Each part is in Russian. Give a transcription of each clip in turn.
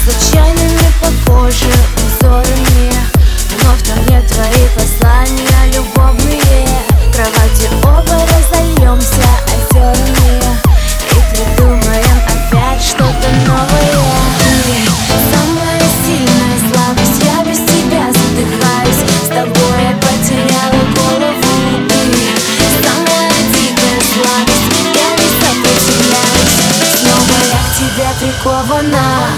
случайными похожи узорами, но в том нет твои послания любовные. В кровати оба разольемся озерами и придумаем опять что-то новое. Ты самая сильная слабость, я без тебя задыхаюсь. С тобой я потеряла голову. Ты самая дикая слабость, я не сопротивляюсь. Снова я к тебе прикована.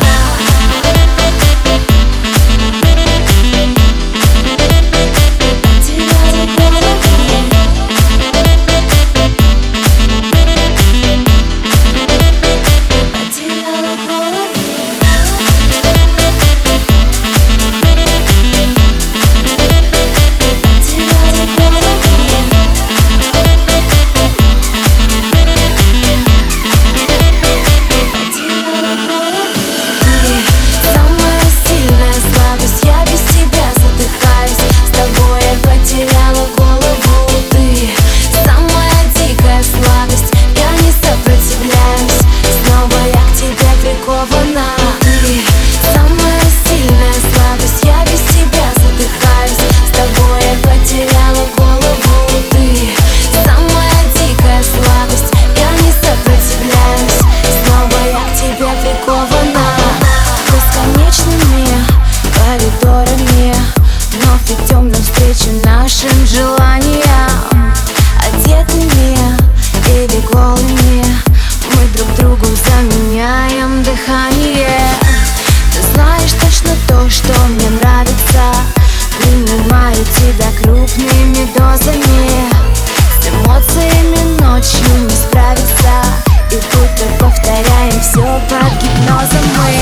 Идем навстречу нашим желаниям, одетыми или голыми, мы друг другу заменяем дыхание. Ты знаешь точно то, что мне нравится. Принимаю тебя крупными дозами. С эмоциями ночью не справиться, и будто повторяем все под гипнозом мы.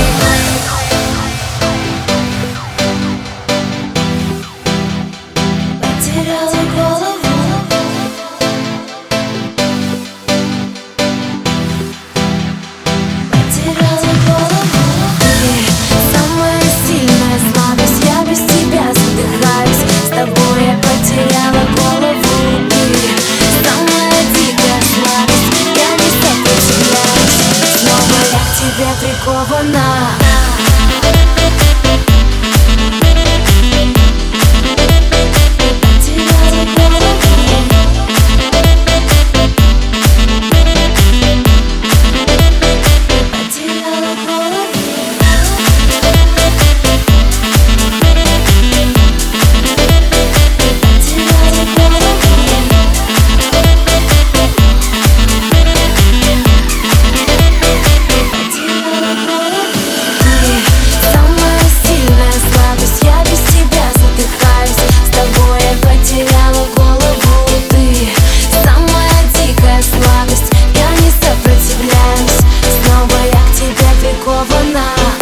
Прикована. Прикована.